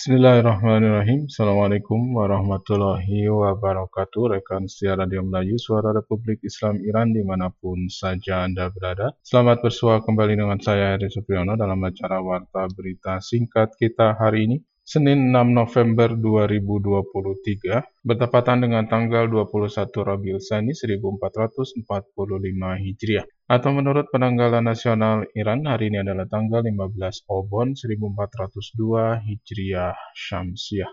Bismillahirrahmanirrahim. Assalamualaikum warahmatullahi wabarakatuh. Rekan setia Radio Melayu, Suara Republik Islam Iran dimanapun saja Anda berada. Selamat bersua kembali dengan saya, Heri Supriyono, dalam acara Warta Berita Singkat kita hari ini, Senin 6 November 2023, bertepatan dengan tanggal 21 Rabiul Tsani 1445 Hijriah. Atau menurut penanggalan nasional Iran, hari ini adalah tanggal 15 Obon 1402 Hijriah Syamsiah.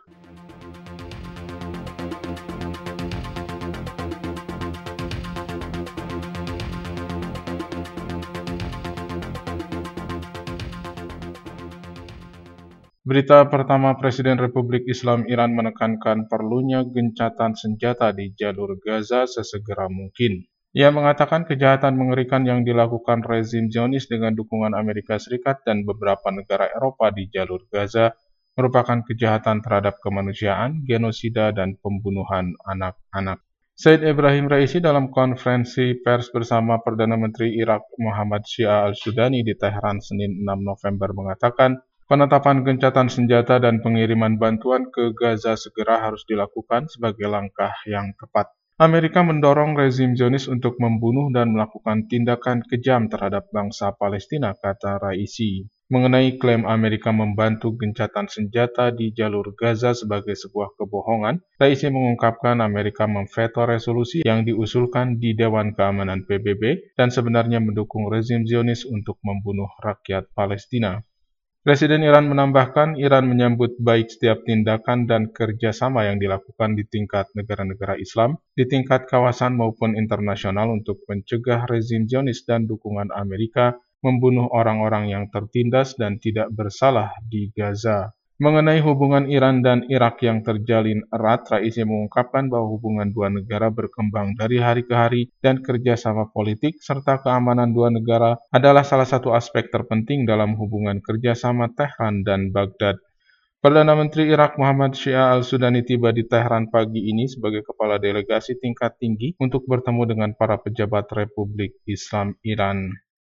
Berita pertama, Presiden Republik Islam Iran menekankan perlunya gencatan senjata di jalur Gaza sesegera mungkin. Ia mengatakan kejahatan mengerikan yang dilakukan rezim Zionis dengan dukungan Amerika Serikat dan beberapa negara Eropa di jalur Gaza merupakan kejahatan terhadap kemanusiaan, genosida, dan pembunuhan anak-anak. Said Ibrahim Raisi dalam konferensi pers bersama Perdana Menteri Irak Muhammad Shia al-Sudani di Teheran Senin 6 November mengatakan, penetapan gencatan senjata dan pengiriman bantuan ke Gaza segera harus dilakukan sebagai langkah yang tepat. Amerika mendorong rezim Zionis untuk membunuh dan melakukan tindakan kejam terhadap bangsa Palestina, kata Raisi. Mengenai klaim Amerika membantu gencatan senjata di jalur Gaza sebagai sebuah kebohongan, Raisi mengungkapkan Amerika memveto resolusi yang diusulkan di Dewan Keamanan PBB dan sebenarnya mendukung rezim Zionis untuk membunuh rakyat Palestina. Presiden Iran menambahkan, Iran menyambut baik setiap tindakan dan kerjasama yang dilakukan di tingkat negara-negara Islam, di tingkat kawasan maupun internasional untuk mencegah rezim Zionis dan dukungan Amerika membunuh orang-orang yang tertindas dan tidak bersalah di Gaza. Mengenai hubungan Iran dan Irak yang terjalin erat, Raisi mengungkapkan bahwa hubungan dua negara berkembang dari hari ke hari dan kerjasama politik serta keamanan dua negara adalah salah satu aspek terpenting dalam hubungan kerjasama Tehran dan Baghdad. Perdana Menteri Irak Muhammad Shia al-Sudani tiba di Tehran pagi ini sebagai kepala delegasi tingkat tinggi untuk bertemu dengan para pejabat Republik Islam Iran.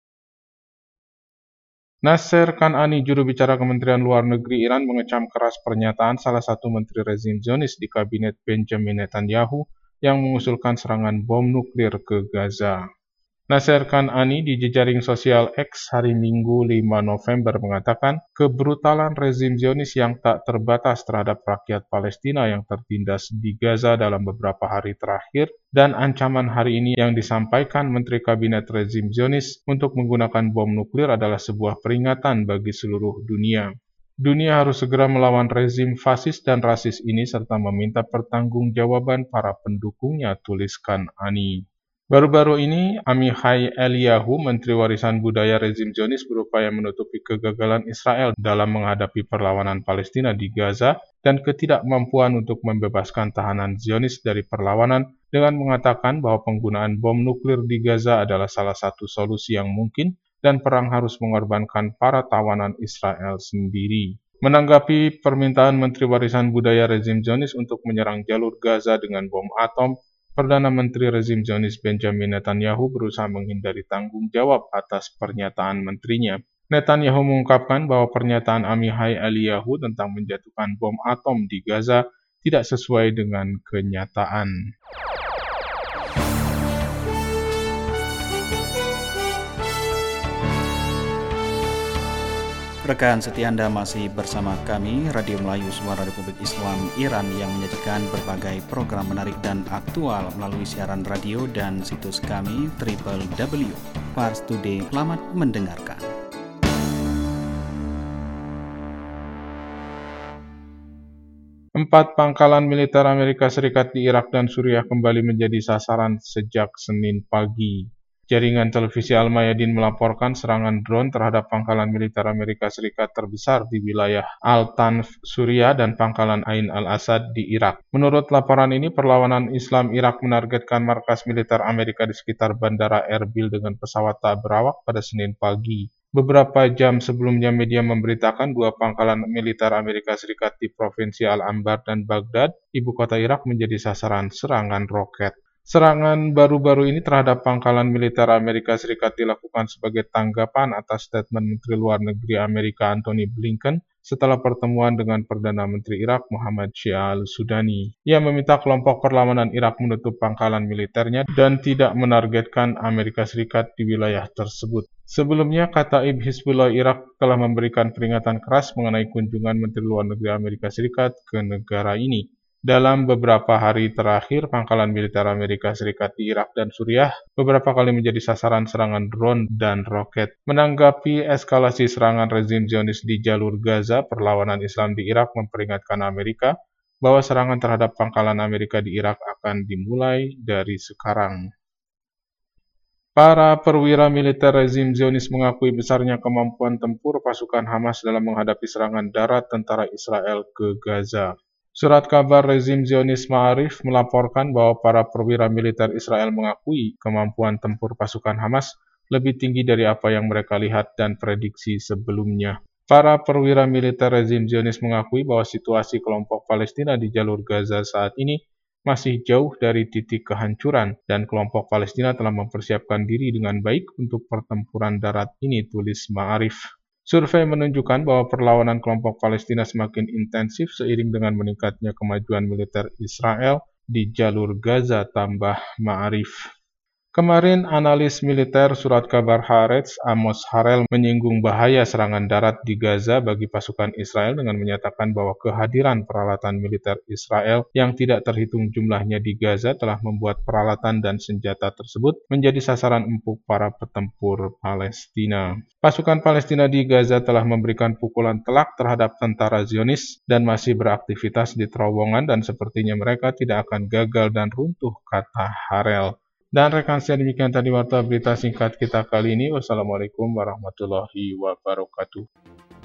Nasser Kan'ani, juru bicara Kementerian Luar Negeri Iran, mengecam keras pernyataan salah satu menteri rezim Zionis di kabinet Benjamin Netanyahu yang mengusulkan serangan bom nuklir ke Gaza. Nasser Kan'ani di jejaring sosial X hari Minggu 5 November mengatakan kebrutalan rezim Zionis yang tak terbatas terhadap rakyat Palestina yang tertindas di Gaza dalam beberapa hari terakhir dan ancaman hari ini yang disampaikan Menteri Kabinet rezim Zionis untuk menggunakan bom nuklir adalah sebuah peringatan bagi seluruh dunia. Dunia harus segera melawan rezim fasis dan rasis ini serta meminta pertanggungjawaban para pendukungnya, tuliskan Ani. Baru-baru ini, Amihai Eliyahu, Menteri Warisan Budaya rezim Zionis, berupaya menutupi kegagalan Israel dalam menghadapi perlawanan Palestina di Gaza dan ketidakmampuan untuk membebaskan tahanan Zionis dari perlawanan dengan mengatakan bahwa penggunaan bom nuklir di Gaza adalah salah satu solusi yang mungkin dan perang harus mengorbankan para tawanan Israel sendiri. Menanggapi permintaan Menteri Warisan Budaya rezim Zionis untuk menyerang jalur Gaza dengan bom atom, Perdana Menteri rezim Zionis Benjamin Netanyahu berusaha menghindari tanggung jawab atas pernyataan menterinya. Netanyahu mengungkapkan bahwa pernyataan Amihai Eliyahu tentang menjatuhkan bom atom di Gaza tidak sesuai dengan kenyataan. Rekan setia Anda masih bersama kami, Radio Melayu Suara Republik Islam Iran yang menyajikan berbagai program menarik dan aktual melalui siaran radio dan situs kami www.parstoday. Selamat mendengarkan. Empat pangkalan militer Amerika Serikat di Irak dan Suriah kembali menjadi sasaran sejak Senin pagi. Jaringan televisi Al-Mayadin melaporkan serangan drone terhadap pangkalan militer Amerika Serikat terbesar di wilayah Al-Tanf, Suriah dan pangkalan Ain al-Asad di Irak. Menurut laporan ini, perlawanan Islam Irak menargetkan markas militer Amerika di sekitar Bandara Erbil dengan pesawat tak berawak pada Senin pagi. Beberapa jam sebelumnya media memberitakan dua pangkalan militer Amerika Serikat di Provinsi Al-Anbar dan Baghdad, ibu kota Irak, menjadi sasaran serangan roket. Serangan baru-baru ini terhadap pangkalan militer Amerika Serikat dilakukan sebagai tanggapan atas statement Menteri Luar Negeri Amerika Antony Blinken setelah pertemuan dengan Perdana Menteri Irak Muhammad Shia al-Sudani. Ia meminta kelompok perlawanan Irak menutup pangkalan militernya dan tidak menargetkan Amerika Serikat di wilayah tersebut. Sebelumnya, Kataib Hizbullah Irak telah memberikan peringatan keras mengenai kunjungan Menteri Luar Negeri Amerika Serikat ke negara ini. Dalam beberapa hari terakhir, pangkalan militer Amerika Serikat di Irak dan Suriah beberapa kali menjadi sasaran serangan drone dan roket. Menanggapi eskalasi serangan rezim Zionis di jalur Gaza, perlawanan Islam di Irak memperingatkan Amerika bahwa serangan terhadap pangkalan Amerika di Irak akan dimulai dari sekarang. Para perwira militer rezim Zionis mengakui besarnya kemampuan tempur pasukan Hamas dalam menghadapi serangan darat tentara Israel ke Gaza. Surat kabar rezim Zionis Ma'arif melaporkan bahwa para perwira militer Israel mengakui kemampuan tempur pasukan Hamas lebih tinggi dari apa yang mereka lihat dan prediksi sebelumnya. Para perwira militer rezim Zionis mengakui bahwa situasi kelompok Palestina di jalur Gaza saat ini masih jauh dari titik kehancuran, dan kelompok Palestina telah mempersiapkan diri dengan baik untuk pertempuran darat ini, tulis Ma'arif. Survei menunjukkan bahwa perlawanan kelompok Palestina semakin intensif seiring dengan meningkatnya kemajuan militer Israel di jalur Gaza, tambah Ma'arif. Kemarin, analis militer surat kabar Haaretz, Amos Harel, menyinggung bahaya serangan darat di Gaza bagi pasukan Israel dengan menyatakan bahwa kehadiran peralatan militer Israel yang tidak terhitung jumlahnya di Gaza telah membuat peralatan dan senjata tersebut menjadi sasaran empuk para petempur Palestina. Pasukan Palestina di Gaza telah memberikan pukulan telak terhadap tentara Zionis dan masih beraktivitas di terowongan, dan sepertinya mereka tidak akan gagal dan runtuh, kata Harel. Dan rekan saya, demikian tadi warta berita singkat kita kali ini. Wassalamualaikum warahmatullahi wabarakatuh.